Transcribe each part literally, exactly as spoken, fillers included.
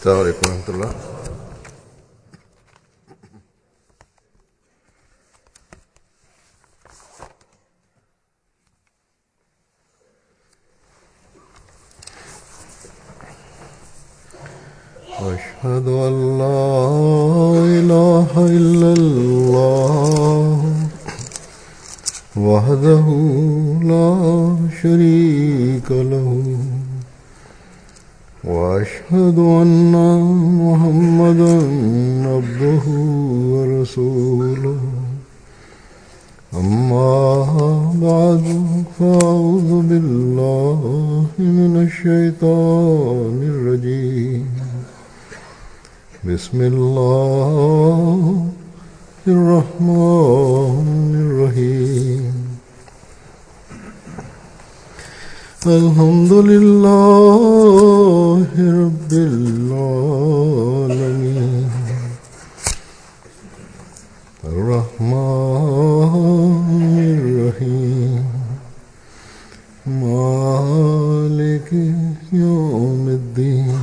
अस्सलामु अलैकुम रहमतुल्लाह। अशहदु अल्ला इलाहा इल्लल्लाह वहदहु ला शरीका लहु वअशहदु अन्ना मुहम्मदन अब्दुहु व रसूलुहु अम्मा बअदु फ़अऊज़ु बिल्लाहि मिनश शैतानिर रजीम। बिस्मिल्लाहिर रहमानिर रहीम। अल्हम्दुलिल्लाहि रब्बिल आलमीन अर्रहमानिर रहीम मालिकि यौमिद्दीन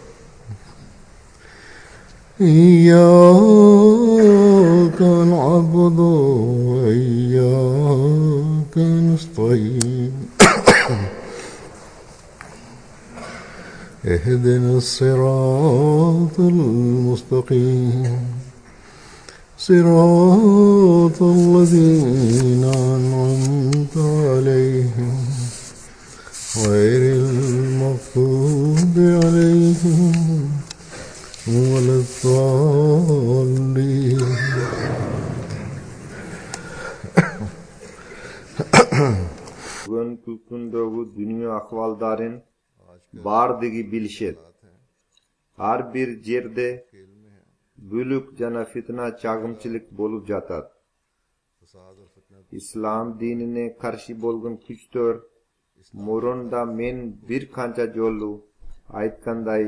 इय्याका नअबुदु व इय्याका नस्तईन इहदिनस सिरातल मुस्तकीम सिरातल लज़ीना अनअमता अलैहिम गैरिल मग़्दूबि अलैहिम वलद्दाल्लीन। Bugünkü gündägi dünýä ahwaldaryň bardigi bilişet. Har bir jerde bölük jana fitna çagımçylyk bolup jatat. İslam dinine karşı bolgun küçtör morunda men bir kança jolu aytkanday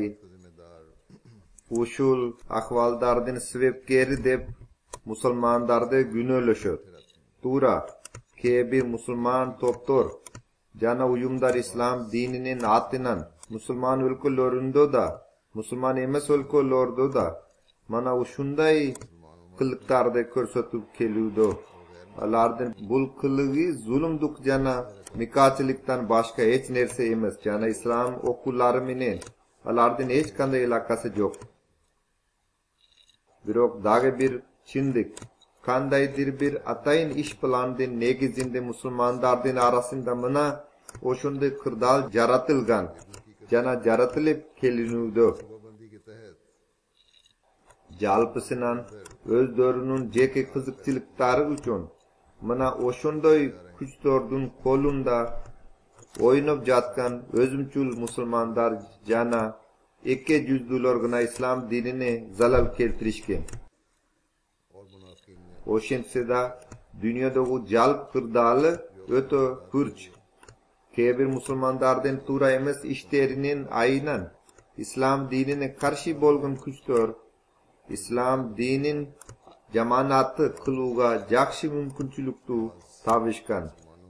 uşul ahwaldardyň sebepkeri dep musulmandardy günöleşet. Tura kebir musulman toptor jana uyumdar İslam dininin atynan musulman ülkelöründe da musulman emes ülkelörde da mana uşunday kılyktardy körsetip kelüdi. Alardyň bul kılıgy zulümdük jana mikaçylykdan başka hiç nerse emes. Jana İslam okulary menen alardyň hiç kanday ilakasy jok. Birok dage bir çindik kandaydyr bir ataýyn iş plandyň negizinde musulmandardyň arasynda mına oşunday kırdal jaratylgan jana jaratylyp kelinüdi. Jalpysynan öz dörünün jeke kızykçylyklary üçin mına oşunday küçtördyň kolunda oýnap jatkan özümçül musulmandar jana iki yüzlülörgüna İslam dinine zalal keltirişken. Oşentseda dünýädägi jalp kırdaly öte hürç. Kebir musulmandardyň tura emes işlerinin aýynan İslam dinine karşı bolgun küçtör İslam dinin jamanatı kılıga jakşy mümkinçilikdi tabışkan.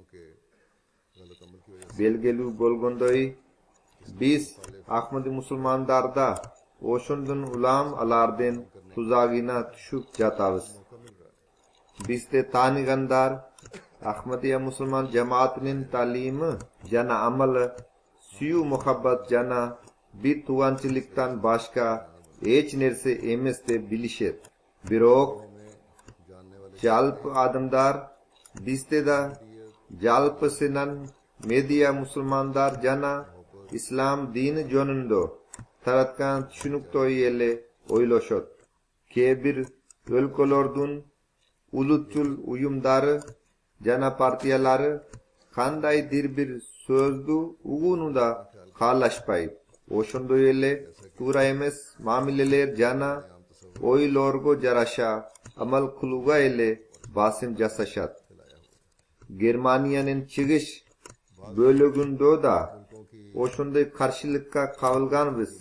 Belgeli bolgonday biz Ahmadi musulmandarda oşundun ulam alardyn tuzagina düşüp jatabys. Bizde tanigandar Ahmadiya musulman cemaatinin talimi jana amaly süýü muhabbat jana bir tugançylykdan başka hiç nerse emes dep bilişet. Birok jalp adamdar bizde da jalpysynan media musulmandar jana İslam dini jönündö taratkan düşünükdoý ele oýlaşot. Kebir ölkelördün ulutçul uyumdary jana partiýalary kandaydyr bir sözdü ugunuda kalaşpaý. Oşundoý ele tura emes mamileler jana oýlorgo jaraşa amal kılıga ele basym jasaşat. Germaniýanyň çygyş bölügünde da oşunday karşılıkka kabylganbys.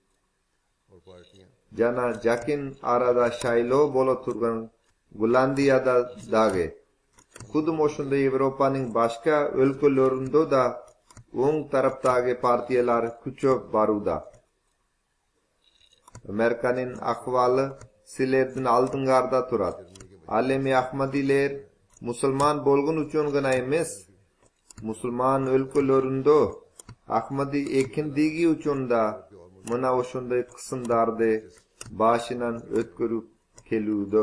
Jana jakin arada şaýlo bola turgan Gulandiýada dage. Kudum oşunday Ewropanyň başka ölkelöründe da oň tarapdagy partiýalar küçöp baruda. Amerika'nın ahvalı silerden aldıngarda turat. Alemi Ahmadiler Müslüman bolgun uçun gana emes, Müslüman ülkelöründe Ahmadi ekindigi uçunda mına oşunday kısımdardı başından ötkürüp kelüdü.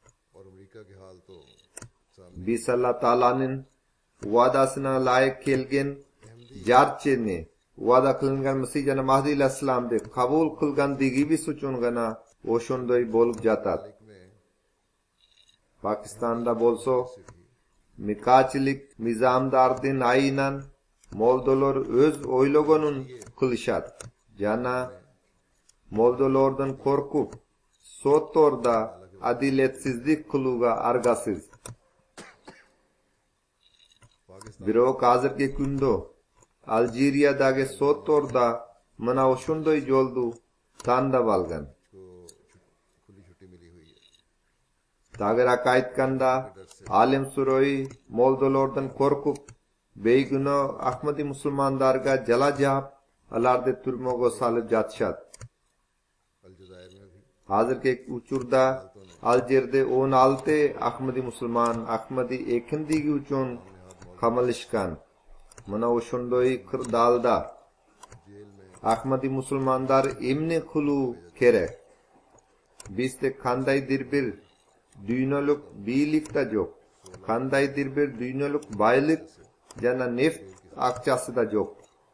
Biz Allah Ta'ala'nın vadasına layık kelgen jarçeni vada kılıngan Mesih Cana Mahdi Aleyhisselam'de kabul kılgan digi bir suçun gana oşunday bolup jatat. Pakistan'da bolso mikaçilik nizamdardın ayınan Moldolor öz oylogonun kılışat. Jana Moldolordan korkup sotorda adiletsizlik kılıga argasız. Birok hazırki kundo Aljerya'dagi sotorda mana oşunday joldu tanda balgan. Tagera kayıtkanda alim suroy Moldolordan korkup beygüno Ahmadi Müslümanlarga jala jap alarda turmogo salıp jatşat. Hazırki uçurda Aljer'de on altı Ahmadi Müslüman Ahmadi ekindigi uchun kamalışkan. Mana oşundoy kırdalda Ahmadi Müslümanlar emni kulu kerek. Bizde kandaydır bir dünyaluk birlik da yok. Kandaydır bir dünyaluk baylık jana neft akçası da yok.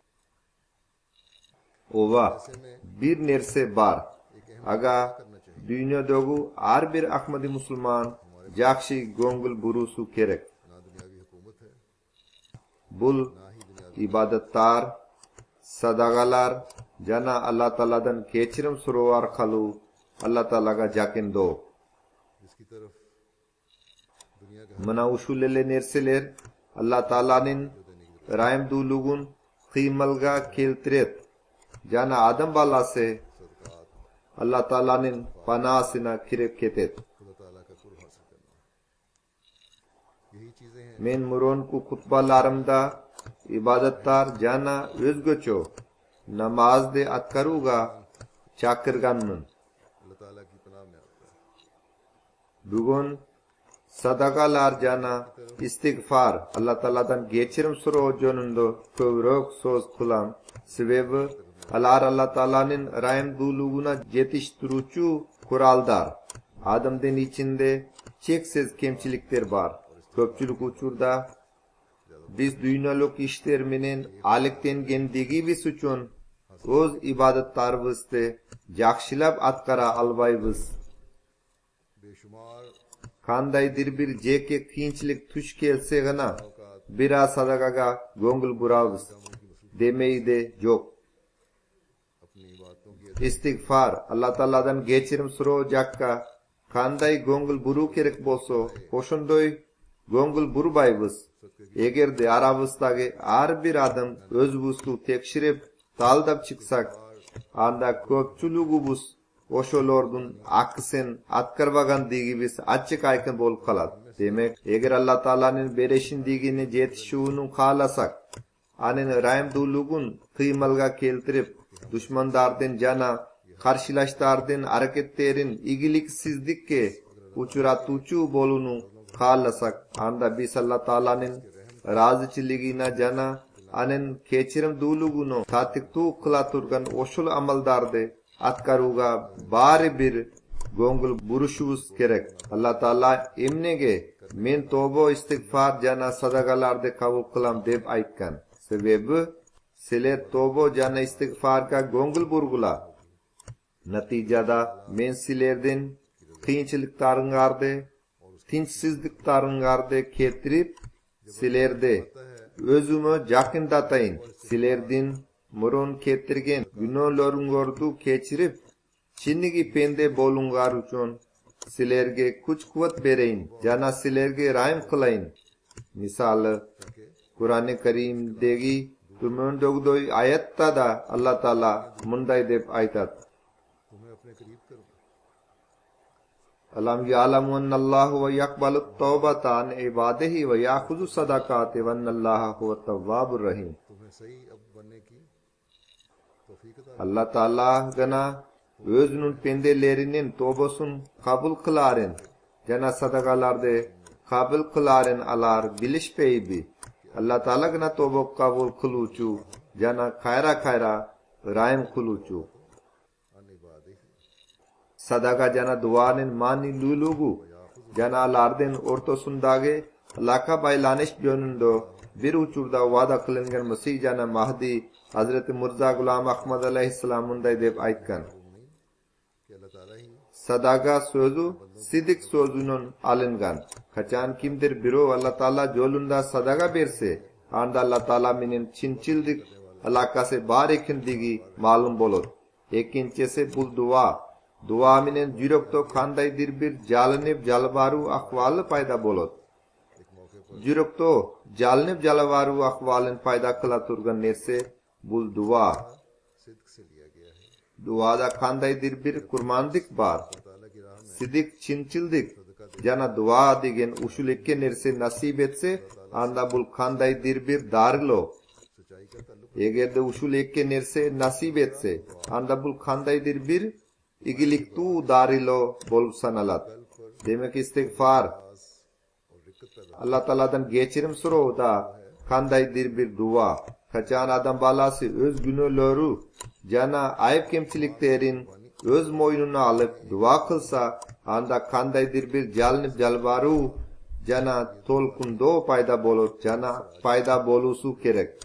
Ova bir nerse bar. Aga dünyadagu ar bir Ahmadi Müslüman jakşi gongul burusu kerek. Bul ibadettar sadagalar jana Allah Ta'ala'dan keçirim surovar kalu Allah Ta'ala'ga jakindo. Mana usulele nerseler Allah Ta'ala'nın rahim dulugun kıymalga keltiret. Jana adam balası Allah Ta'ala'nın panasına kirep ketet. Men muronku kutbalarımda ibadettar jana özgöço namazde atkaruga çakırganmın. Bugün sadakalar jana istiğfar Allah Ta'ala'dan geçirim suro jonundo kövrök söz kılam. Sebebi alar Allah Ta'ala'nın rahim duluguna yetiştirucu kuraldar. Adamden içinde çeksiz kemçilikler var. Köpçülük uçurda biz dünyalık işlerminin alıkten gendigi bir suçun öz ibadettarımızda jakşilap atkara albayız. Kandaydır bir jeke kıyınçılık tuş kelse gana bira sadakaga gongul buravız demeyi de yok. İstiğfar Allah Ta'ala'dan geçirim suro jakka kanday gongul buru kerek bolso hoşundoy gongul burbayız. Eğer de aramızdaki her bir adam özümüzü tekşirip taldap çıksak anda köpçülüğümüz oşolordun aksen atkarbagan digibiz açık aykın bolup kalat. Demek eğer Allah Ta'ala'nın bereşindigini jetişuunun kalasak anen rahim dulugun kıymalga keltirip düşmandardan jana karşılaştardın hareketlerin igiliksizlikke uçuratucu bolunu kalasak anda biz Allah Ta'ala'nın razıçılığına jana anen keçirim duluguno tatiktu kılaturgan oşul amaldardı atkaruga bari bir gongul buruşuvuz gerek. Allah Ta'ala emnege men tobo istiğfar jana sadagalarda kabul kılam deb aytkan. Sebebi siler tobo jana istiğfarga gongul burgula. Natijada men silerden kıyınçılıklarıngardı, tinçsizliklarıngardı ketirip silerde özümü jakindatayın. Silerden murun ketirgen günahlarıngordu keçirip çinnigi pende bolungar uchun silerge kuch kuvvet bereyin jana silerge rahim kılayın. Misali Kur'an-ı Kerim'deki turmundogdoy ayette da Allah Ta'ala munday deb aytat. Alam ya'lamu annallahu ve yakbalut tawbata an ibadihi ve ya'khudhu sadaqati ve annallaha huvet tawwabur rahim. Allah Ta'ala gana özünün pendelerinin tobosun kabul kılaren, jana sadagalardı kabul kılaren alar bilişpeybi. Allah Ta'ala gına tobo kabul kılıçu, jana kayra kayra rahim kılıçu. Sadaga jana duanin mani lulugu, jana alarden ortosundage laka baylaniş yönündo bir uçurda vada kılıngan Mesih jana Mahdi Hazreti Mirza Gulam Ahmad aleyhisselamınday dep aytkan. Sadaga sözü sidik sözünün alıngan. Kaçan kimdir biro Allah Ta'ala yolunda sadaga berse, anda Allah Ta'ala minin çinçildik alakası barikin digi malum bolur. Ekinçesi bul dua. Dua minin yürekto kandaydır bir jalınıp jalvaru ahvalı payda bolur. Yürekto jalınıp jalvaru ahvalın payda kıla turgan nerse bul dua. Duada kandaydır bir kurmandik bar. Sidik çinçildik. Jana dua degen usul ekke nerse nasip etse anda bul kandaydır bir darlo. Eğer de usul ekke nerse nasip etse anda bul kandaydır bir igilik tu darilo bol sanalat. Demek istiğfar. Allah Ta'ala'dan geçirim suru da kandaydır bir dua. Kaçan adam balası öz günahları jana ayıp kemçiliklerin öz moynuna alıp dua kılsa anda kandaydır bir jalnıp jalvaru jana tolkundo payda bolur jana payda bolusu gerek.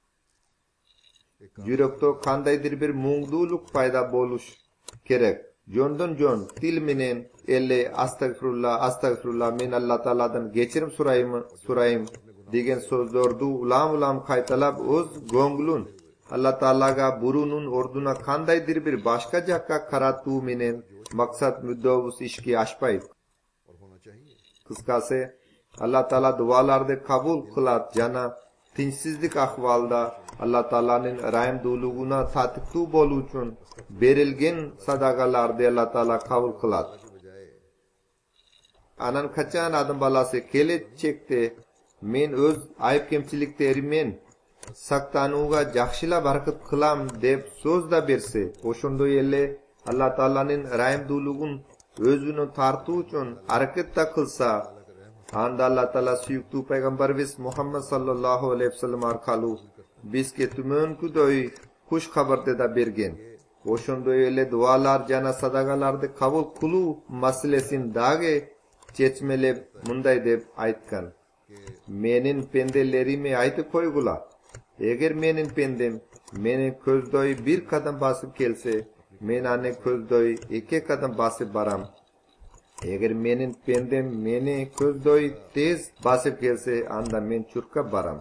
Yürekto kandaydır bir muğduluk payda boluş gerek. Jondon jon til minen elle astagfirullah astagfirullah men Allah Ta'ala'dan geçirim surayım surayım degen sözlerdi ulam ulam kaytalab öz gonglun Allah Ta'alaga burunun orduna kandaydır bir başka jakka karatu menen maksat müddavus işki aşpay. Kıskası Allah Ta'ala dualarda kabul kılat jana tinchsizlik ahvalda Allah Ta'ala'nın rahim duluğuna tatıktu bolu uchun berilgen sadagalarda Allah Ta'ala kabul kılat. Anan kaçan adam balası kele çekti men öz ayıp kemçilikterimen saktanuga jakşila barkat kılam dep söz da berse oşondo yelle Allah Ta'ala'nın rahim duluğun özünü tartı uchun hareket da kılsa anda Allah Ta'ala suyuktu peygamber vis Muhammed sallallahu aleyhi ve sellem arkalu bizke tümön kudoy kuş haberde da bergen. Oşondo yelle dualar jana sadagalarda kabul kulu masalesin dage çeçmelep munday dep aytkan. Menin pendelerime aytı koygula. Eğer menin pendem meni közdoy bir kadam basıp gelse men ane közdoy iki kadam basıp baram. Eğer menin pendem meni közdoy tez basıp gelse anda men çurka baram.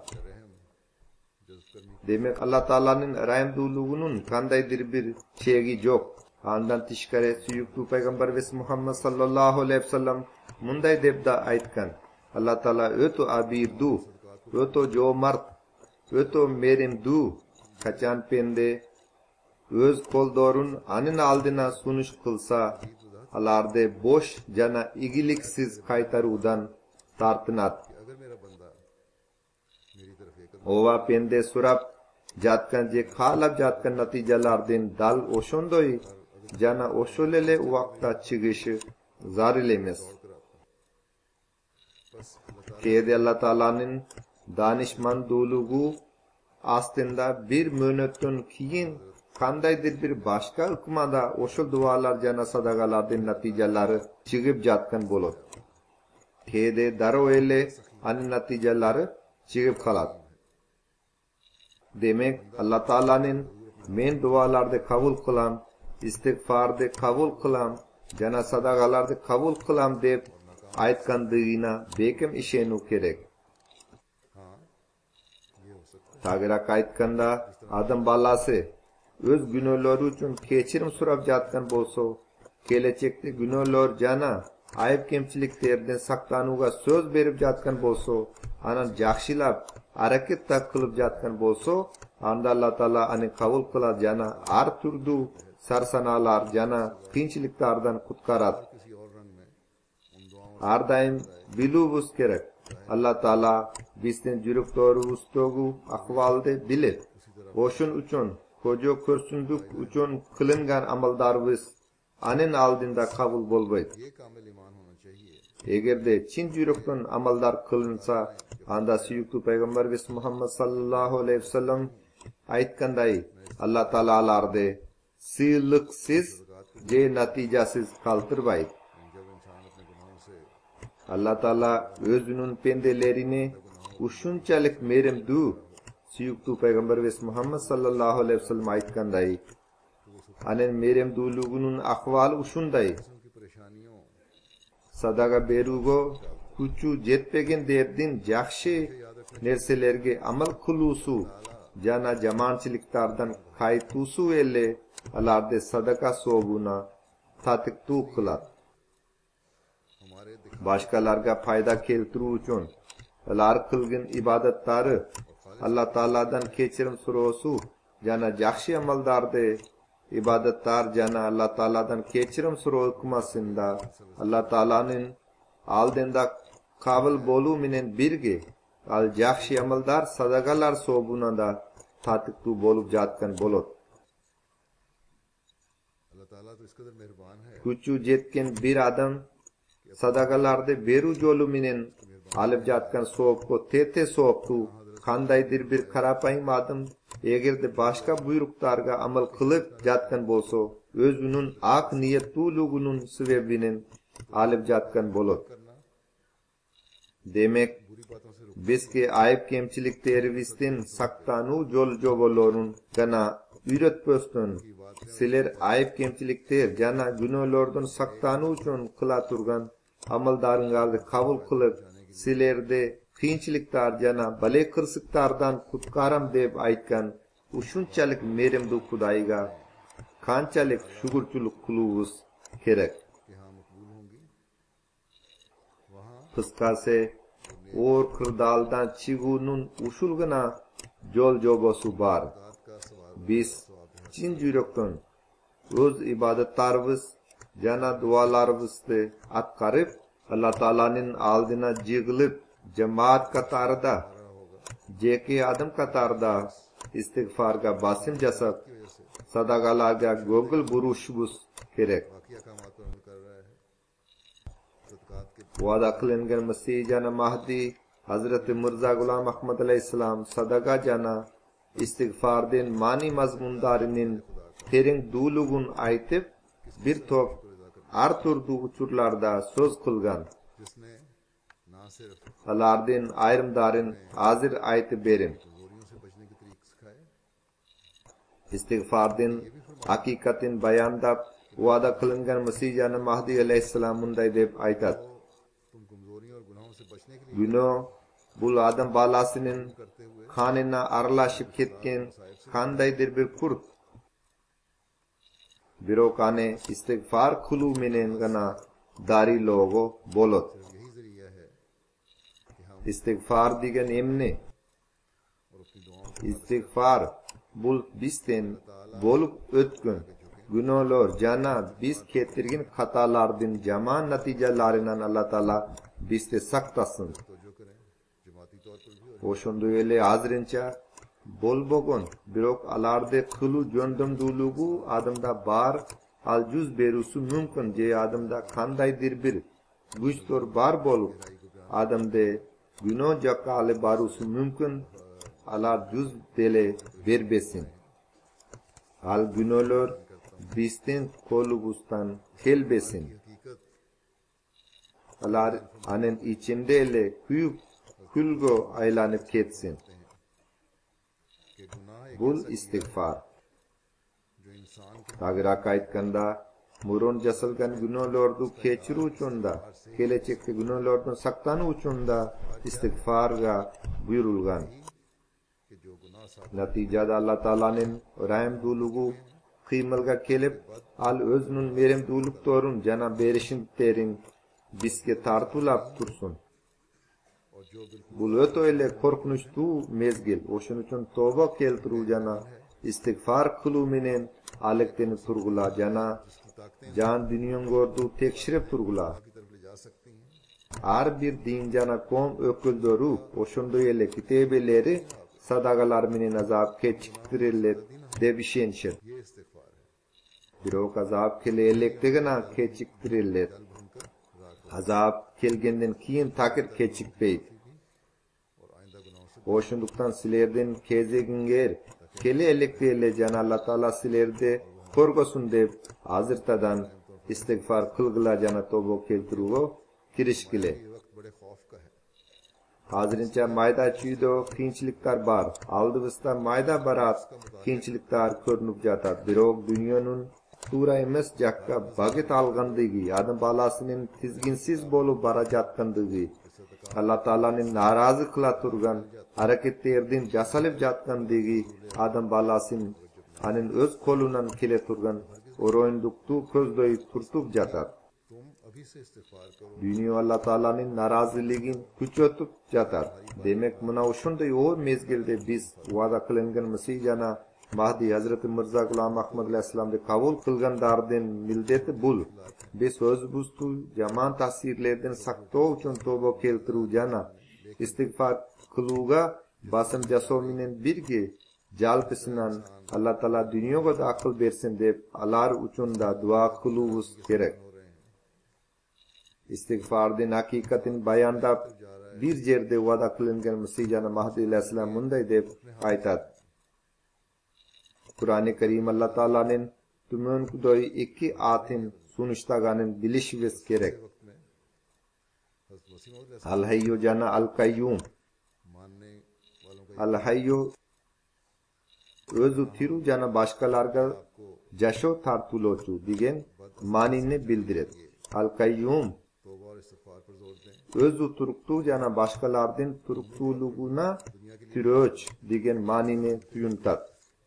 Demek Allah Ta'ala'nın rahim duluğunun kandaydır bir şeygi yok. Andan tişkare suyuktu peygamber ves Muhammed sallallahu aleyhi ve sellem munday debda aytkan. Allah Ta'ala öto abir du, öto cömert, öto merim du, kaçan pende, öz koldorun anın aldına sunuş kılsa, alarda boş jana igiliksiz kaytarudan tartınat. Ova pende surap, jatkan je khalab jatkan natijalardan dal oşondoy, jana oşolele vakta çıgışı zarilemes. Kede Allah Ta'ala'nın danışman duluğu aslında bir münettün kiyin kandaydır bir başka hükmada oşul dualar jana sadagalardan natijaları çıgıp jatkan bolur. Kede daro ele anın natijaları çıgıp kalat. Demek Allah Ta'ala'nın men dualarda kabul kılam, istiğfarda kabul kılam, jana sadagalarda kabul kılam dep aytkanlığına bekim işenu gerek. Tagirak aytkanda adam balası öz günahları uchun kechirim surab jatgan bolsa, kelechekde günahlar jana ayıp kemchiliklerden saqlanuga söz berip jatgan bolsa, anan jakshilab hareket ta qilib jatgan bolsa, anda Allah Ta'ala ani qabul qiladi jana har turdu sarsanalar jana qiyinchiliklardan qutqarat. Har daim biluvus kerak. Allah Ta'ala bizden jürek doğru ustogu ahvalde bilir. Oşun uchun kojo ko'rsinlik uchun qilingan amallarimiz anin oldinda qabul bo'lmaydi. Eğer de chin yurakdan amallar kılınsa, anda suyuklu Peygamberimiz Muhammed sallallahu aleyhi ve sellem aytganday Allah Taalalardı sığlıksız je natijasiz kaltırbaydı. Allah Taala özünün pendelerini uşunchalik merimdu suyuklu Peygamberimiz Muhammed sallallahu aleyhi ve sellem aytganday anen merimduluğunun ahvali uşunday. Sadaga berugo kuchu jetpegen derdin yaxshi nerselerge amal kılısu jana jamanchiliklardan qaytusu elle alarda sadaka sobuna tatiktu kılar. Başkalarga payda keltiru uchun alar kılgın ibadetlari Allah Taaladan kechirim so'rosu jana yaxshi amaldarde ibadetler jana Allah Taaladan kechirim so'roqmasinda Allah Taalaning aldinda qabul bo'luminen birgi al yaxshi amaldar sadaqalar sobunada tatiktu bo'lib jatgan bo'ladi. Kuchu jetken bir adam sadaqalarda beru joluminen alib jatgan so'bko tete so'btu qandaydir bir qarapayım adam egerde başka buyruqlarga amal qilib jatgan bo'lsa o'zining aq niyatuluğunun sebebinin alib jatgan bo'ladi. Demek bizki ayıp kemçiliklerimizden saktanu jol jobolorun gana üretpöstün. Siler ayıp kemçilikler jana günahlardan saktanu uchun qila turgan amaldaringlarni qabul qilib silerde qiyinchiliklar jana bale qirsiqlardan qutqaram deb aytgan ushunchalik merimdu Xudoyga qanchalik shukrchilik qiluvimiz kerak. Qisqasi or qirdaldan chiguning ushulgina jol jobosu bor. Biz chin yurakdan o'z ibodatlarimiz jana duolarimizni atqarib Allah Taalaning oldina jig'ilib jamoat qatorida jeki adam qatorida istig'forga bosim jasab sadaqalarga go'g'il burishimiz kerak. Va'da qilingan Masih jana Mahdi Hazrati Mirza Ghulam Ahmad alayhissalom sadaqa jana istig'fordan ma'ni mazmunlarining terin dulugun aytib bir top har turli uchurlarda so'z qilgan. Alardin ayrimdarin hozir aytib berim. Istig'fordan haqiqatin bayondab va'da qilingan Masih jana Mahdi alayhissalom bunday deb aytadi. Gunoh bu odam balasining qonina aralashib ketgan qandaydir bir qurt. Birokane istig'for quluv menen gana dari logo bo'ladi. Istig'for degan emni? Istig'for bu bizden bo'lib o'tgan gunohlar jana biz keltirgan xatolardan jamon natijalaridan Allah Taala bizde saqtasin. O'shunday ele hozircha bo'lbogon birok alarda qilu jondamdulugu odamda bor al juz berusi mumkin je odamda qandaydir bir güchtor bor bo'lib odamda gunoh jaqali barusi mumkin alar juz dele berbesin. Al gunohlar bizden kolubustan kelbesin. Alar anen içinde ele kuyup kulgo aylanıp ketsin. Bul istig'for. Tagirak aytkanda murun jasalgan gunohlarni kechiru uchunda kelajekda gunohlardan saqlanu uchunda istig'forga buyurilgan. Natijada Allah Taalaning rahimdulugu qiymalga kelib al o'zining merimduluktorin jana berishimterin bizga tartulab tursun. Bu o'ta ele qo'rqinchli mezgil. O'shuning uchun tavba keltiruv jana istig'for qiluv menen alikdeni turg'ula jana jan dunyongordu tekshirib turg'ula. Har bir din jana qom o'kildoru o'shunday ele kitabeleri sadaqalar menen azab kechiktirilib deb ishonishir. ये इस्तिगफार है। Biroq azab kelayotganigina kechiktiriladi. Azab kelgandan keyin takir kechikmaydi. और आइंदा गुनाहों से Oşunduktan silerden kezeginger kelayootgan Jana Allah Taala silerdi korgosun deb hazırtadan istighfar qilgila jana tobo keltirugo kirishkile. ये वक्त बड़े खौफ का है। Hozircha mayda chuydo qiyinchiliklar bor. Oldimizda mayda barat qiyinchiliklar ko'rinib жатат. Biroq dunyoning to'g'ri emas jakka bag'it olganligi, odam bolasining tizginsiz bo'lib borayotganligi, Alloh taolaning norozi qila turgan harakatlardan jasalib jatganligi, odam bolasining anin o'z qo'lidan kela turgan o'ro'nduktu ko'zdoyib turtib жатат. तुम अभी से इस्तिगफार करो। Dünya Allah Teala'nın naraziligin küçötüp jatar. Demek mına uşunday o mezgilde biz vada kılıngan Mesih jana Mahdi Hazreti Mirza Gulam Ahmad Aleyhisselam'da kabul kılgandardan mildeti bul. Biz söz bustu jaman tasirlerden sakto uchun toba keltiru jana istighfar kılıuga basım jasominin birgi jalpisinan Allah Teala dunyoga da akıl bersin deb alar uchun da dua kılıuğuz gerek. İstiğfardın hakikatin bayanda bir yerde vada kılıngan Mesih Jana Mahdi Aleyhisselam munday deb aytat. Kur'an-ı Kerim Allah Teala'nın tümün kudoy iki atin sunuştaganin bilişimiz gerek. वक्त में हज़रत मसीह मौद Al hayyu jana al kayyum. मानने वालों का Al hayyu özü tiru jana başkalarga jasho tartulochu degan ma'nini bildiradi. Al kayyum तौबा और इस्तिगफार पर जोर दें। özü turuktu jana başkalardan turuktuluguna türöç degan ma'nini tuyuntat.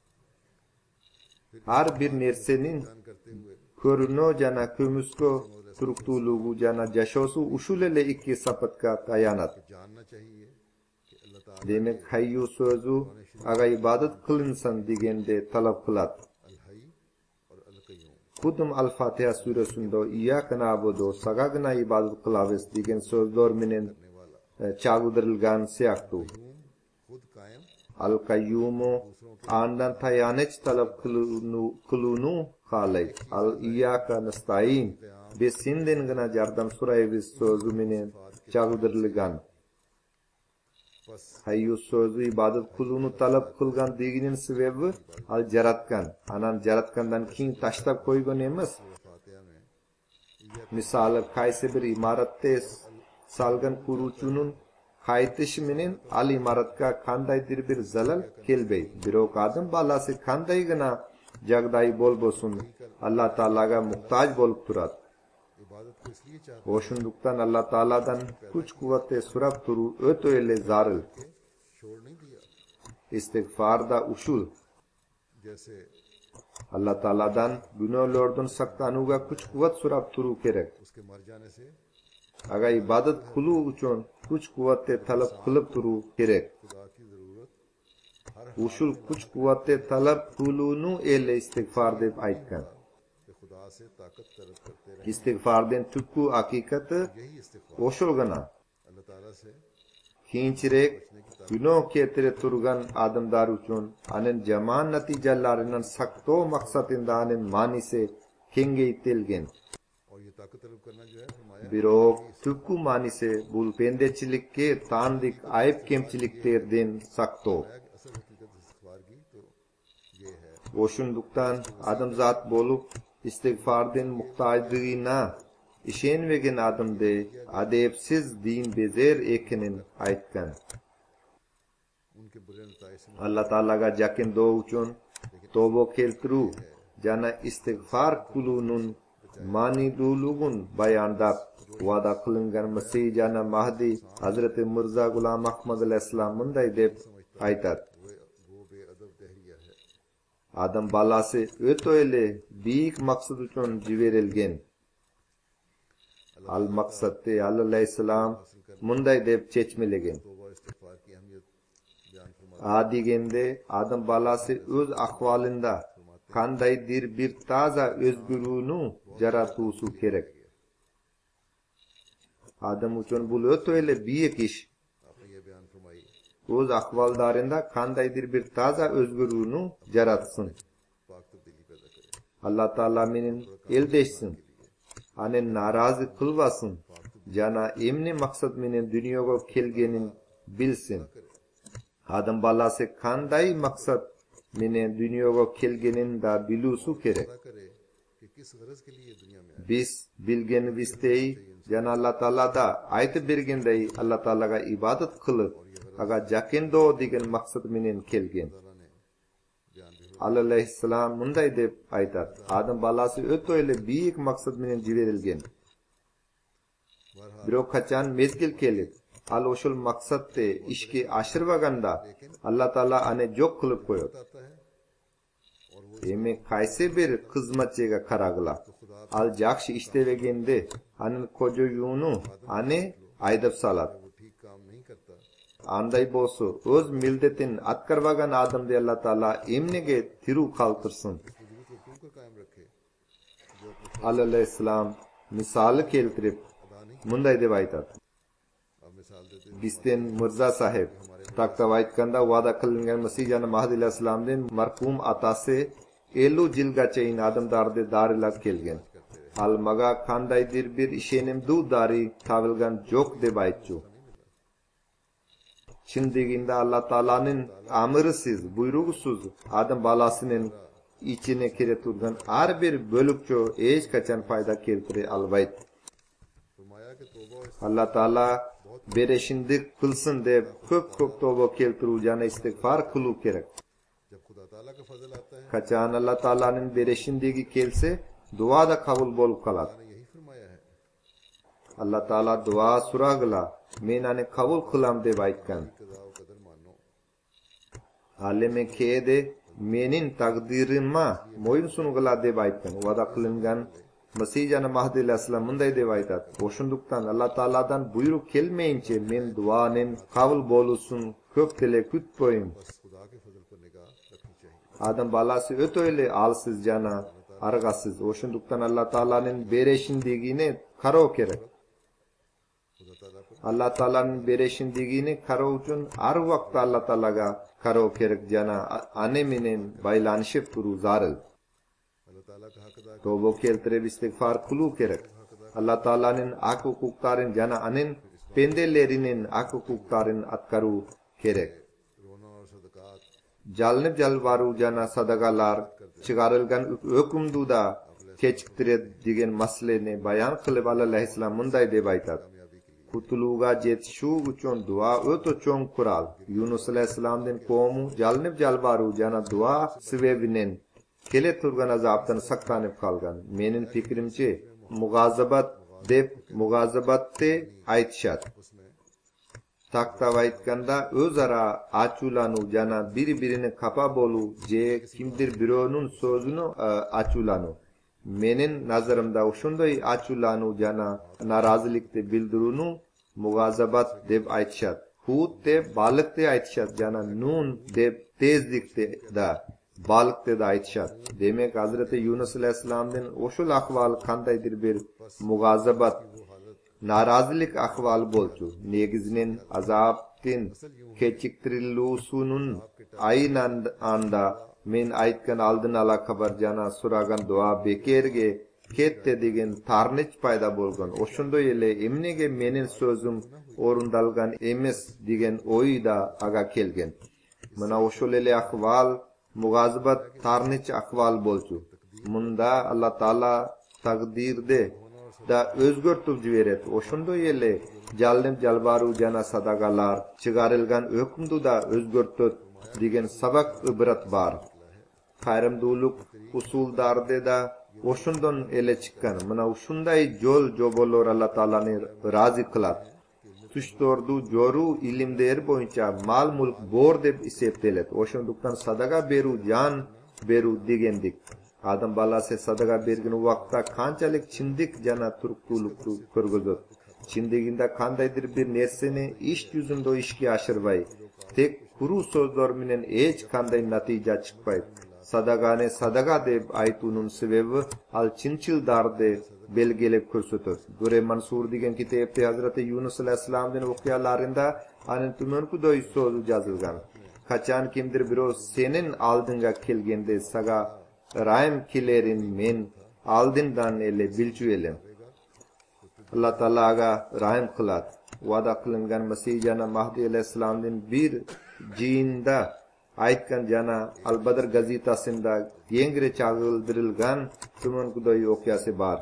Har bir nersenin बयान करते हुए ko'rino jana kömüsko turuktulugu jana jashosu ushulele ikki sapatka tayanat. जानना चाहिए कि अल्लाह ताला Demek hayyu sözü aga ibadet kılınsan degende talep kılat. अल हई और अल Qayyum Kudum Al-Fatiha suresinde İyyâke na'budu sagagına ibadet kılaves degen sözler menen çağıdırılgan siyaktu. खुद कायम Al-Kayyumu andan tayaneç talep kılunu kılunu halay. Al-İyyâke nestaîn biz sinden gına yardım surayız sözü menen çağıdırılgan. बस Hayyu sözü ibadet kulunu talep kılgan deginin sebebi al jaratgan. Anan jaratgandan keyin tashlab qo'ygan emas. फातिहा में Misali qaysi bir imoratda salgan quruvchining qaytishi menen al imoratga qandaydir bir zalal kelmaydi. Biroq odam bolasi qandaygina jagday bo'lbosun Alloh taolaga muhtoj bo'lib turadi. इबादत को इसलिए चाहते O'shundukdan Alloh taoladan kuch quvvatni so'rab turu o'ta ele zaril. हैं छोड़ नहीं दिया। Istig'forda ushul जैसे Allah Taaladan günahlardan saqlanuga kuch quvvat so'rab turu kerak. उसके मर जाने से Agar ibodat qilу uchun kuch quvvatni talab qilib turu kerak. खुदा की जरूरत हर Ushul kuch quvvatni talab qilunu ele istig'for deb aytgan. कि खुदा से ताकत तलब करते रहे। Istig'fordan tukku haqiqati यही इस्तिगफार o'shulgina. अल्लाह ताला से Keyinchalik gunoh keltirib turgan odamlar uchun anin jamon natijalarining saqto maqsadindaning ma'nisi kengaytirilgan. और ये ताकत तलब करना जो है फरमाया Biroq tukku ma'nisi bu pendechilikka tandik ayb kemchiliklardan saqto. कि असल हकीकत इस्तिगफार की तो ये है O'shundukdan odamzod bo'lib istig'fordan muhtojligina ishonmagan odamda adabsiz din bezer ekenin aytgan. उनके बुरे नताइज से Allah Taalaga jakindo uchun tobo keltiru jana istig'for qilunun ma'nidulugun bayondab va'da qilingan Masih jana Mahdi Hazrati Mirza Gulam Ahmad Aleyhisselam munday deb aytadi. वो वो बेअदब दहरिया है। Adam balasi o'to'yli buyuk maqsad uchun jiberilgan. Al maqsadda Ali alayhissalom munday deb chechmilagan. तौबा इस्तिगफार की अहमियत बयान फरमा A degende adam balasi o'z ahvolinda qandaydir bir toza o'zgaruvni jaratusi kerak. Adam uchun bu o'to'yli buyuk ish. आपने ये बयान फरमाई o'z ahvollarida qandaydir bir toza o'zgaruvni yaratsin. पाक तब्दीली पैदा करे, alloh taolo meni eldeshsin, ani norozi qilvasin, jana emni maqsad meni dunyoga kelganin bilsin. Adam balasi qanday maqsad meni dunyoga kelganinda bilusu kerak. पता करे कि किस गरज के लिए ये दुनिया में आए। Biz bilganibizday jana alloh taoloda aytib berganday alloh taologa ibodat qilib, aga jakendo degan maqsad menen kelgan. अल्लाह ने बयान भी Ali alayhissalom bunday deb aytadi. Adam balasi o'to'yli buyuk maqsad bilan jiberilgan. Biroq qachon mezgil kelib, al o'shul maqsadni ishga oshirmaganda Alloh taolo ani yo'q qilib qo'yadi. आता है और वो Emi qaysi bir xizmatchiga qarag'lar. Al yaxshi ishlavaganda ani ko'joyunu ani aydab soladi. वो ठीक काम नहीं करता, Anday bo'lsa, o'z mildatin atkarvagan odamni Alloh taolo emniga tiru qaltirsin. वजूद को क्यों का कायम रखे, जो अपने Ali alayhissalom misoli keltirib bunday deb aytadi. अब मिसाल देते Bizden Mirza sahib taqtab aytganda va'da qilingan Masih Mahdi alayhissalomdan marhum atasi ellik yilgacha in odamlarni darilab kelgan. Al maga qandaydir bir ishonimdu dari tavilgan yo'q deb aytchu. Chin deganda Alloh taolaning amrisiz, buyrug'isiz odam balasining ichine kira turgan har bir bo'lakcho hech qachon foyda keltira olmaydi. फरमाया कि तौबा और Alloh taolo berishindek qilsin deb ko'p ko'p tavba keltiruv jana istig'for qilib kerak. जब खुदा ताला का फजल आता है, Qachon Alloh taolaning berishindagi kelsa, duo da qabul bo'lib qoladi. ने यही फरमाया है, Alloh taolo duo so'rag'ila, men ani qabul qilam deb aytgan. कज़ा व कदर मानो, Alime kede mening taqdirimma mo'yin sung'ila deb aytgan. Va'da qilingan Masih Mahdi alayhissalom bunday deb aytadi. O'shundukdan Alloh taoladan buyruq kelmayincha men duoning qabul bo'lsin, ko'p tile kutpoyim. बस खुदा के फजल पर निगाह रखनी चाहिए। Adam balasi o'to'yli alsiz jana arg'asiz. O'shundukdan Alloh taolaning berishindigini qarov kerak. खुदा ताला पर Alloh taolaning berishindigini qarov uchun har vaqt Alloh taolaga qarov kerak jana ane menen baylanishib turu zaril. अल्लाह ताला का हक अदा Tavba keltirib istig'for qilish kerak. Alloh taolaning haq huquqlarini jana anin pendelerining haq huquqlarini atkaru kerak. रोना और सदकात Jalnib jalvaru jana sadaqalar chiqarilgan hukmduda kechiktiradi degan masalani bayon qilib alayhissalom bunday deb aytadi. कामयाबी के लिए Qutuluga yetishuv uchun duo o'ta cho'ng qural. Yunus alayhissalomning qavmi jalnib jalvaru jana duo sebebining kele turgan azobdan saqlanib qolgan. Mening fikrimcha mug'azabat deb mug'azabatni aytishadi. उसमें Taqtab aytganda o'zaro achulanu jana bir-birini qapa bo'lu je kimdir birovning so'zini achulanu. Mening nazarimda shunday achulanu jana norozilikni bildirunu mug'azabat deb aytishadi. Hud deb baliqni aytishadi jana nun deb tezlikni da baliqni da aytishadi. Demak Hazrati Yunus alayhissalomning o'shul ahvol qandaydir bir mug'azabat norozilik ahvoli bo'ldi. Negizinin azobdan kechiktiriluvsunun aynan anda men aytgan oldin ala xabar jana so'ragan duo bekerga ketdi degan tarnich paydo bo'lgan. O'shunday ele emnega mening so'zim o'rindalgan emas degan o'yda aga kelgan. Mana o'shul ele ahvol mug'azabat tarnich ahvol bo'ldi. Munda Alloh taolo taqdirde da o'zgartib jiberadi. O'shunday ele jalnim jalbaru jana sadaqalar chiqarilgan hukmdu da o'zgartib degan sabaq ibrat bor. Qayrimduluk usuldarde da o'shundan ele chiqqan. Mana shunday yo'l jo'bolar Alloh taolani rozi qiladi. Tushtordu joru ilmder bo'yicha mal mulk bor deb hisoblanadi. O'shundukdan sadaqa beru jon beru degandik. Adam balasi sadaqa bergan vaqtda qanchalik chindik jana turqulukni ko'rgizdi. Chindigida qandaydir bir narsani ish yuzunda ishga oshirmay, tek kuru so'zlar bilan hech qanday natija chiqmaydi. sadagane sadaga deb aytunun sebebi al çinçildarde belgelep ko'rsatadi. Göre Mansur degan kitobda Hazrati Yunus alayhissalomning voqealarida ana tumankudoy so'zi yozilgan. Qachon kimdir birov senin aldinga kelgende saga rahim kilerin men aldindan ele bilchu elim. Allah Taalaga rahim qilat. Va'da qilingan Masih jana Mahdi alayhissalomning bir jinda aytgan jana Al-Badr gazetasida yengre chag'ildirilgan tumankudoy voqeasi bor.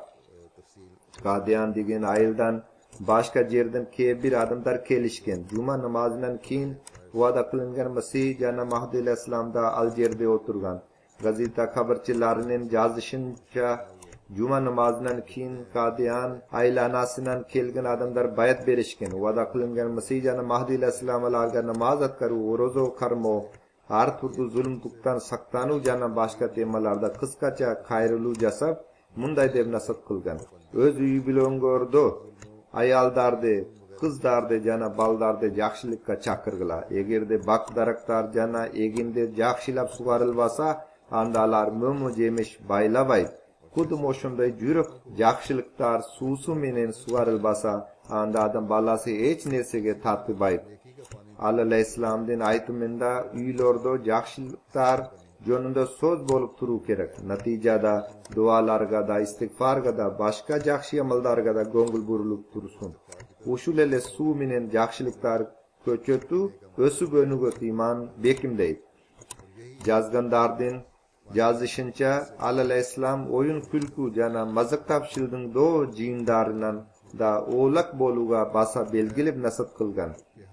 Qadiyan degan ayildan boshqa yerdan ke bir odamlar kelishgan. Juma namozidan keyin va'da qilingan Masih jana Mahdi alayhissalomda Aljerda o'tirgan. Gazeta xabarchilarining yozishicha Juma namozidan keyin Qadiyan aylanasidan kelgan odamlar bayat berishgan. Va'da qilingan Masih jana Mahdi alayhissalomlarga namoz o'tkaru, ro'za qarmo, har turli zulm tuqdan saqtanu jana boshqa temalarda qisqacha qayrilu jasab munday deb nasib qilgan. O'z uyi bilan ko'rdi. Ayollarni, qizlarni jana ballarni yaxshilikka chaqirg'ila. Egarda baq daraxtlar jana eginde yaxshilab sug'orilmasa, andalar mo'mo jemish baylabay. Xuddi o'shunday jurib yaxshiliklar suvsi menen sug'orilmasa, anda adam balasi hech narsaga tatbibaydi. Alayhissalomning aytimida uylarda yaxshiliklar jonunda so'z bo'lib turu kerak. Natijada duolarga da, istig'forga da, boshqa yaxshi amallarga da ko'ngil burilib tursin. O'shulele suv menen yaxshiliklar ko'chatu, o'sib o'nugo iymon bekimdaydi. Jazgandardin yozishincha alayhissalom o'yin kulku jana maziq topshilding do jindaridan da o'lak bo'luga basa belgilib nasib qilgan.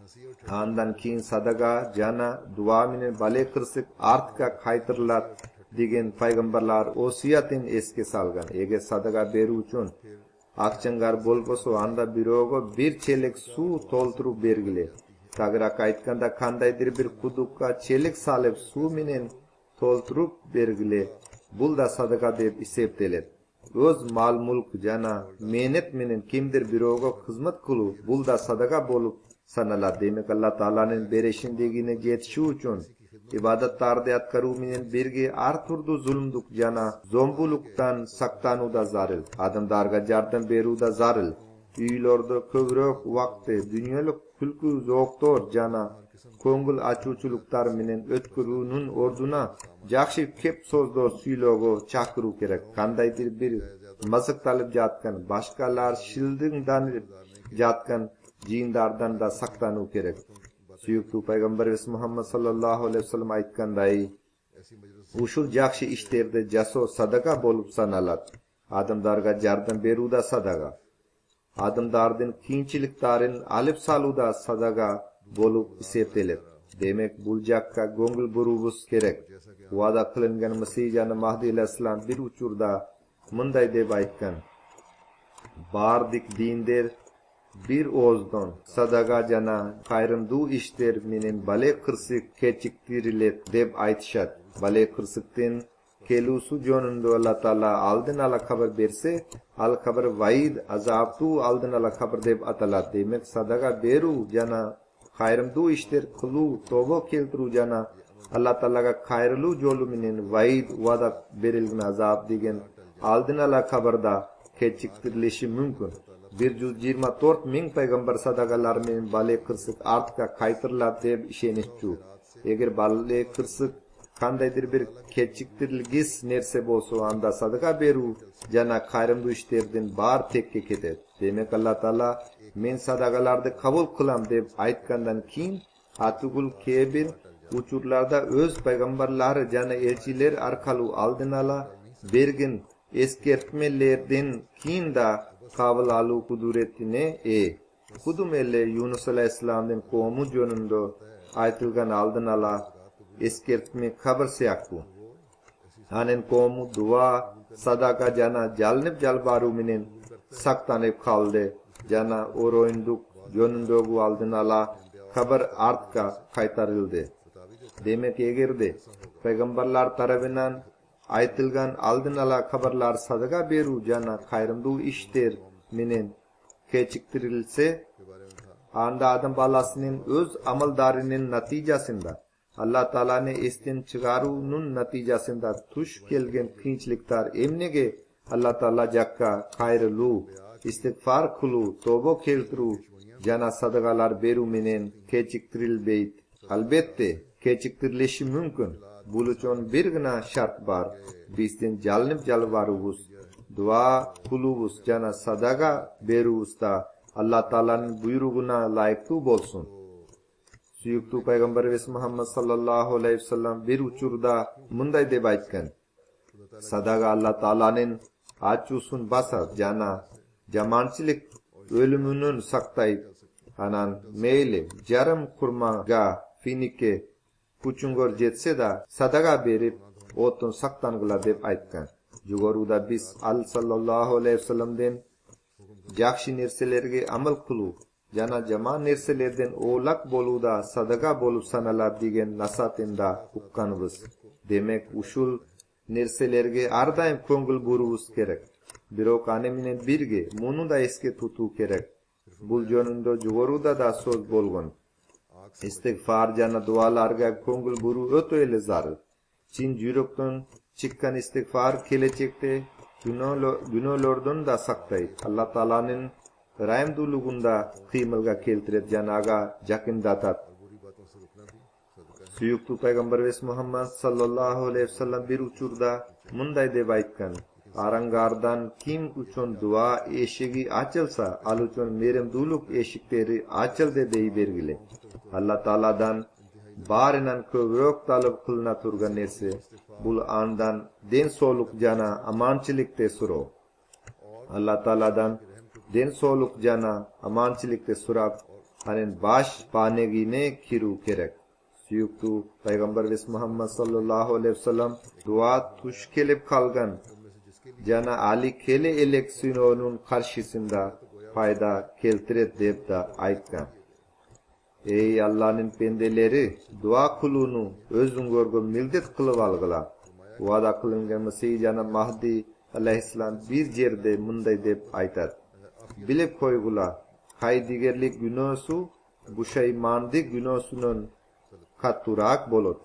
Andan keyin sadaga jana duo menen bale qirsiq ortga qaytirilar degan payg'ambarlar o'siyatin esga salgan. Egar sadaga beru uchun aqchangar bo'lsa, anda biroga bir chelak suv to'ldirib bergili. Tagrak aytganda qandaydir bir quduqqa chelak solib suv menen to'ldirib bergili. Bulda sadaga deb hisoblanadi. O'z mol mulk jana mehnat menen kimdir biroga xizmat qilib, bulda sadaga bo'lib sanaladi. Demak, Allah Taalaning berishindagini yetishi uchun ibodatlarni atkaru menen birga har turli zulmduk jana zombulukdan saqtanuda zaril. Odamlarga yordam beruvda zaril. Uylarda ko'proq vaqtni dunyolik kulku zo'qtor jana ko'ngil ochuvchiliklar menen o'tkiruning o'rnuna yaxshi kep so'zlar suylogo chaqiru kerak. Qandaydir bir maziq talib jatgan, boshqalar shildingdan jatgan jindardan da saqtanu kerak. Suyukli payg'ambarimiz Muhammad sallallohu alayhi vasallam aytganday, ushul yaxshi ishlarda jaso sadaqa bo'lib sanaladi. Odamlarga yordam beruvda sadaqa, odamlarning qiyinchiliklarini olib soluvda sadaqa bo'lib hisoblanadi. Demak, buljaqqa ko'ngil buruvimiz kerak. Va'da qilingan Masih jana Mahdi alayhissalom bir uchurda munday deb aytgan: "Bardik dindir bir o'zdan sadaqa jana qayrimdu ishlar menen bale qirsiq kechiktiriladi deb aytishadi. Bale qirsiqdan kelusu jonunda Allah Taala oldin ala xabar bersa, al xabar vaid azobtu oldin ala xabar deb ataladi. Demak, sadaqa beru jana qayrimdu ishlar qilu tavba keltiru jana Allah Taalaga qayrilu yo'li menen vaid va'da berilgan azob degan oldin ala xabarda kechiktirilishi mumkin. bir yuz yigirma to'rt ming payg'ambar sadaqalari menen bale qirsiq ortga qaytiriladi deb ishonishchu. Agar bale qirsiq qandaydir bir kechiktirilgis narsa bo'lsa, anda sadaqa beru jana qayrimdu ishlardan bar tekka ketadi. Demak, Allah Taala men sadaqalarni qabul qilam deb aytgandan keyin atugul kebir uchurlarda o'z payg'ambarlari jana elchilar orqali oldin ala bergin eskertmelerden keyin da qabul alu kudretine e kudumelle Yunus alayhissalomning qavmi jonunda aytilgan oldin ala eskertme xabar siyaqtu. Anen qavmi duo sadaqa jana jalnib jalbaru menen saqtanib qoldi. Jana o'roinduk jonundogu oldin ala xabar ortga qaytarildi. Demak, egarda payg'ambarlar tarafidan aytilgan oldin ala xabarlar sadaqa beru jana qayrimdu ishlar menen kechiktirilsa, anda adam balasining o'z amaldarining natijasida Allah Ta'ala'nı istin çıgarunun neticesinde tuş kelgen kıyınçlıklar emnege Allah Ta'ala jakka kayrılu, istiğfar kulu, tobo keltiru, jana sadagalar beru menen kechiktirilbeyt. Albatta kechiktirilishi mumkin. Bul uchun birgina shart bor. Bizden jalnib jalvarubuz, dua kulubuz, jana sadaga berubuzda Allah Ta'ala'nın buyruguna layıklı bolsun. Suyuktu Peygamberimiz Muhammed sallallahu aleyhi ve sellem bir uçurda munday deb aytgan. Sadaga Allah Ta'ala'nın açusun basar, jana jamanchilik ölümünün saktayıp, anan meyli jarım kurmaga finike kuchungor jetse da sadaga berip otun saktangıla deb aytgan. Jugoruda biz al sallallahu aleyhi ve sellem'den jakshi nerselerge amal kulu, jana jaman nerselerden oğlak boluda sadaga bolup sanalar degen nasatinda ukkanыбыз. Demek uşul nerselerge ardayım koңгүл burubuz kerek. Birok aneminen birge munu da eske tutu kerek. Bul jönündө jugoruda da söz bolgon. İstiğfar jana dualarga koңгүл buru ötö ele zarur. Çin jüröktön çıkkan istiğfar kelechekte günöhlörden da saktayt. Allah Ta'ala'nın rahimdulugunda kıymılga keltiret janaga jakındatat. Suyuktu Peygamberimiz Muhammed sallallahu aleyhi ve sellem bir uçurda munday deb aytgan. Arangardan kim uchun dua eşigi açılsa, al uchun meremduluk eşikleri açıldı deyi bergili. Allah Ta'ala'dan barinan kövrök talep kılına turgan nerse, bul andan den soluk jana amanchilikte suro. Allah Ta'ala'dan den soluk jana amanchilikte surap, anen baş panegine kiru kerek. Suyuktu Peygamberimiz Muhammed sallallahu aleyhi ve sellem dua tuş kelip kalgan jana ali kele eleksiyonun karşısında fayda keltiret deb da aytgan. Ey Allah'ın pendeleri, dua kulunu özün görgön mildet kılıp algıla. Vada kılıngan Mesih jana Mahdi aleyhisselam bir jerde munday deb aytat. Bilip koygula, kaydigerlik günösü, bu şey mandi günösünün katturak bolot.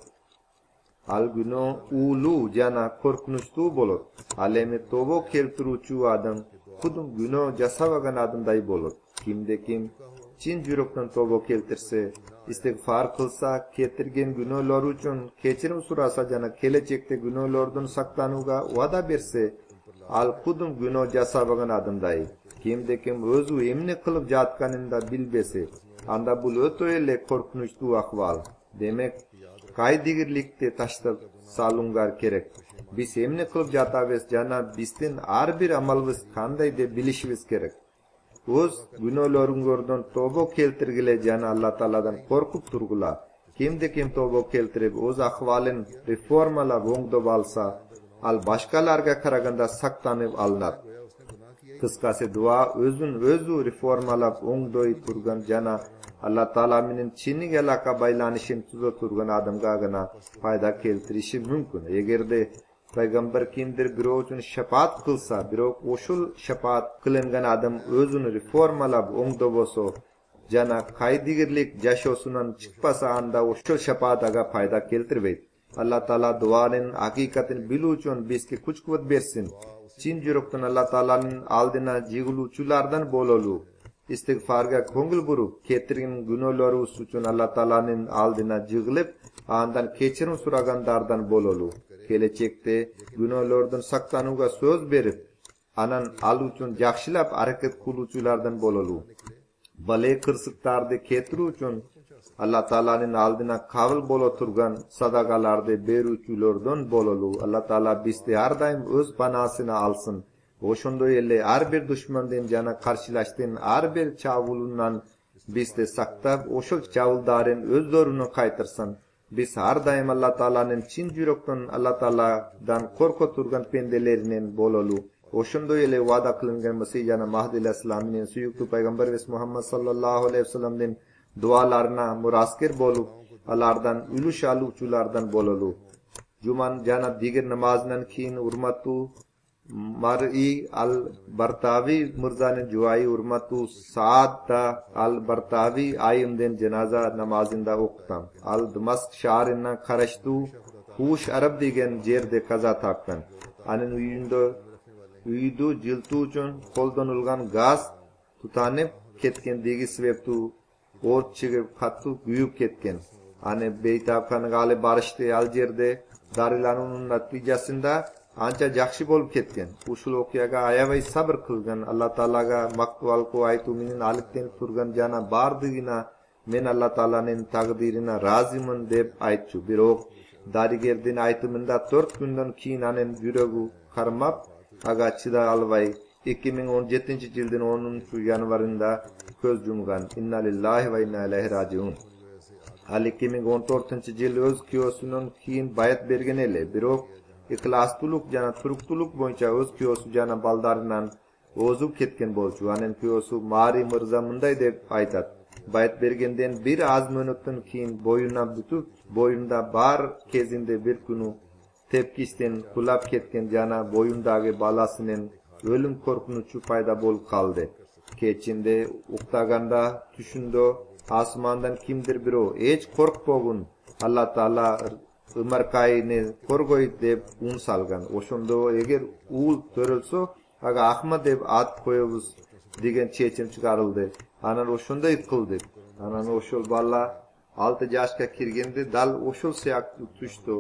Al günö ulu jana korkunçlu bolot. Aleme tobo keltiruchu adam, kudum günö jasavagan adamday bolot. Kimde kim chin jürökten tobo keltirse, istiğfar kılsa, ketirgen günöler uchun kechirim surasa jana kelechekte günölerden saktanuga vada berse, al kudum günö jasavagan adamday. Kimde kim özü emne kılıp jatkanında bilbese, anda bul ötö ele korkunçlu ahval. Demek kaydigirlikte taştap salungar kerek. Biz emne kılıp jatabes jana bizden ar bir amalыбыз kanday deb bilişimiz kerek. Öz günöhlörüngörden tobo keltirgile jana Allah Ta'aladan korkup turgula. Kimde kim tobo keltirip öz ahvalin reformalap oңдоп alsa, al başkalarga karaganda saktanıp alınat. Kıskası dua özün özü reformalap oңдой turgan jana Allah Ta'ala minin çinnik alaka baylanışın tuzo turgan adamga gana fayda keltirişi mümkün. Egerde Peygamber kimdir biro üçün şefaat kılsa, biro oşul şefaat kılıngan adam özünü reformalap oңдоп bolsa, jana kaydigirlik jaşosundan çıkpasa anda oşul şefaat aga fayda keltirbeyt. Allah Ta'ala duanın hakikatin bilu üçün bizke kuch kuvvet bersin. Çin jürökten Allah Ta'ala'nın aldına jiguluçulardan bololu. İstiğfarga koңгүл burup, ketirgen günöhlörübüz üçün Allah Ta'ala'nın aldına jığılıp, andan kechirim suragandardan bololu. Kelechekte günöhlörden saktanuga söz berip, anan al üçün jakşılap hareket kuluçulardan bololu. Bale kırsıktardı ketiru üçün Allah Ta'ala'nın aldına kabul bolo turgan sadagalarda beruçulardan bololu. Allah Ta'ala bizde her daim öz panasına alsın. Oşundoy ele ar bir düşmandan jana karşılaştığın ar bir çavulundan bizde saktap oşul çavuldarın özlörünü kaytırsın. Biz her daim Allah Ta'ala'nın çin jürökten Allah Ta'ala'dan korku turgan pendelerinin bololu. Oşundoy ele vada kılıngan Mesih jana Mahdi aleyhisselam'ın suyuktu Peygamberimiz Muhammed sallallahu aleyhi ve sellem'den dualarına murasker bolup, alardan ülüş aluçulardan bololu. Cuman jana digir namazından kiyin urmatu Mar'i al-Bartavi Mirzaning Juvayi Urmatu Saadda al-Bartavi ayimden cenaza namazında okutam. Al-Damask şahrinden karıştı. Huş Arab degen jerde kaza tapkan. Anin uyunda uydu jiltu uchun қолданылған gaz tutanib ketgendigi sebeptu o't chigib qattiq kuyib ketgan. Ani beytapxonaga olib borishdi al jerde dorilanuvning natijasida ancha yaxshi bo'lib ketgan. Ushul voqeaga ayavay sabr qilgan. Alloh taolaga maqtval qilib aytu mening alikdan turgan jana bordigina men Alloh taolaning taqdirina roziman deb aytchu. Biroq darigerden aytımında to'rt kundan keyin aning yuragi qarmab aga chida olmay ikki ming o'n yettinchi yilning o'ninchi yanvarida ko'z yumgan. Inna lillahi va inna ilayhi rajiun. Al ikki ming o'n to'rtinchi yil o'z kuyosining keyin bayat bergan edi. Biroq ixlostuluk jana turqtuluk bo'yicha o'z kuyosi jana baldaridan o'zib ketgan bo'lchu. Aning kuyosi Mari Mirza munday deb aytadi. Bayat bergandan bir az minutdan keyin bo'yindan butib bo'yinda bar kezinde bir kuni tepkisdan qulab ketgan jana bo'yindagi balasining o'lim qo'rqinuchi paydo bo'lib qoldi. Kechinde uxtaganda tushundi osmondan kimdir biri hech qo'rqmagin Alloh taolo Umarkayni qo'rg'oy deb un salgan. O'shunda agar u to'rilsa aga Ahmad deb at qo'yamiz degan chechim chiqarildi. Ana o'shunday qildik. Ana o'shul bola olti yoshga kirganda dal o'shul siyaqni tushdi.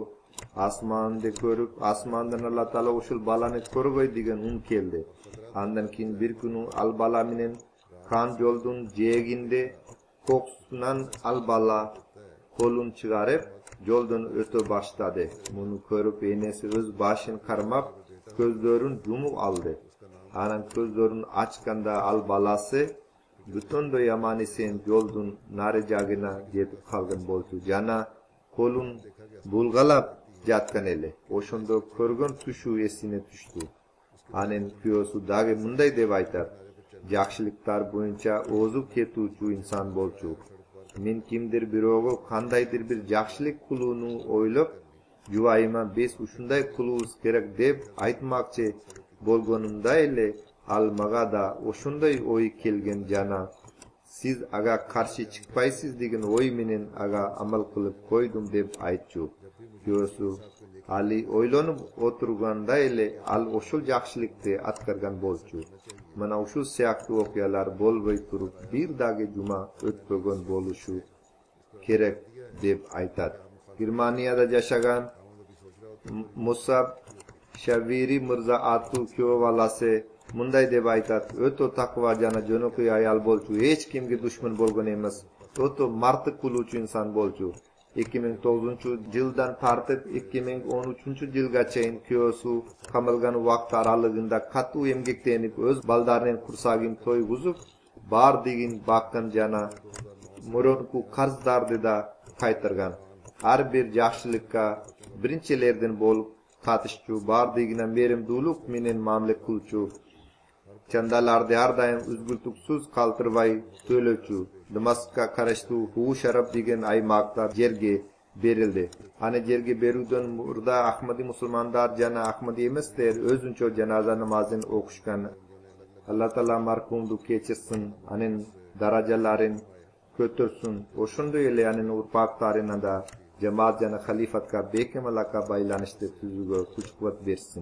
Osmonni ko'rib, osmondan Alloh taolo o'shul balani qo'rg'oy degan un keldi. Andan keyin bir kuni al balaminin qon yo'ldun jeginde ko'ksidan al bala qo'lun chiqarib yo'ldan o'ta boshladi. Buni ko'rib enesi o'z boshini qarmab ko'zlarini yumib oldi. Ana ko'zlarini ochganda al balasi butun yomoni sen yo'ldan nari jagina yetib qolgan bo'ldi. Jana qo'lun bulg'alab yotgan edi. O'shunda ko'rgan tushu esine tushdi. Anin kuyosi dagi munday deb aytadi. Yaxshiliklar bo'yicha o'zib ketuvchi inson bo'lchu. Men kimdir birovi qandaydir bir yaxshilik qiluvni o'ylab juvayman biz shunday qiluvimiz kerak deb aytmoqchi bo'lganimda edi almagada o'shunday o'y kelgan jana siz aga qarshi chiqmaysiz degan o'y menen aga amal qilib qo'ydim deb aytchu. Kuyosi Ali o'ylanib o'tirganda edi al o'shul yaxshilikni atqargan bo'lchu. Mana o'shu siyaqli voqealar bo'lmay turib bir dagi juma o'tmagan bo'lishi kerak deb aytadi. Germaniyada yashagan Musab Shaviri Mirza Atu kuyovalasi munday deb aytadi. O'to taqvo jana jo'noqi ayol bo'lchu, hech kimga dushman bo'lgan emas. O'to martib qiluvchi inson bo'lchu. ikki ming to'qqizinchi yildan tortib ikki ming o'n uchinchi yilgacha kuyosi qamalgan vaqt oralig'ida qattiq emgaklanib o'z baldarining qursagini to'yg'izib bar degin baqqan jana muronku qarzdordida qaytargan. Har bir yaxshilikka birinchilardan bo'lib qatishchu bar degina merimduluk menen mamlak qilchu. Chandalarni har doim uzgultuksiz qaltirvay to'lovchu. Damaskka qarashtu hu sharaf degan aymoqda yerga berildi. Ana yerga beruvdan murda Ahmadi musulmonlar jana Ahmadi emaslar o'zincha janoza namozini o'qishgan. Alloh taolo marhumni kechirsin, aning darajalarin ko'tarsin. O'shunday ya'ni urpoqlarinda jamoat jana xalifatga bekamalaqa baylanishda tuzuga kuch-quvvat bersin.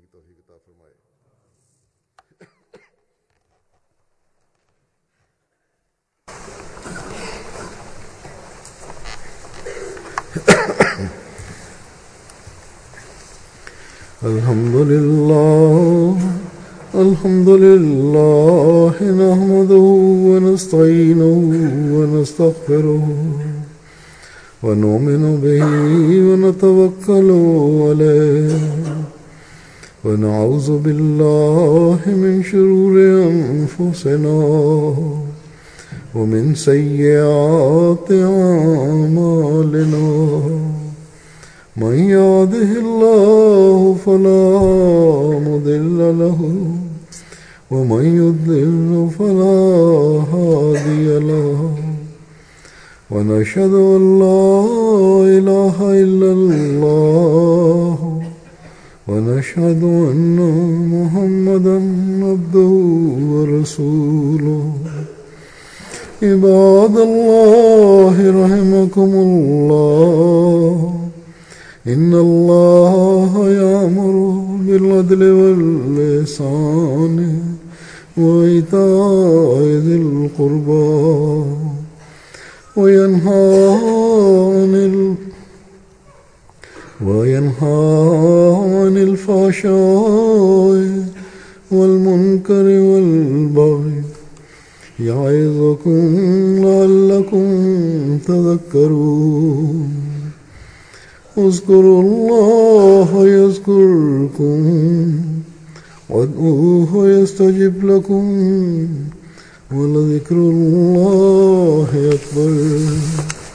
Alhamdulillah, alhamdulillah, nahmaduhu wa nasta'inuhu wa nastaghfiruhu wa nu'minu bihi wa natawakkalu alayhi wa na'udhu billahi min shururi anfusina wa min sayyiati a'malina. من يهده الله فلا مضل له ومن يضلل فلا هادي له ونشهد أن لا إله إلا الله ونشهد أن محمدا عبده ورسوله عباد الله رحمكم الله إن الله يأمر بالعدل والإحسان وإيتاء ذي القربى وينهى عن ال وينهى عن الفحشاء والمنكر والبغي يعظكم لعلكم تذكرون اذكروا الله يذكركم وادعوه يستجب لكم ولذكر الله أكبر.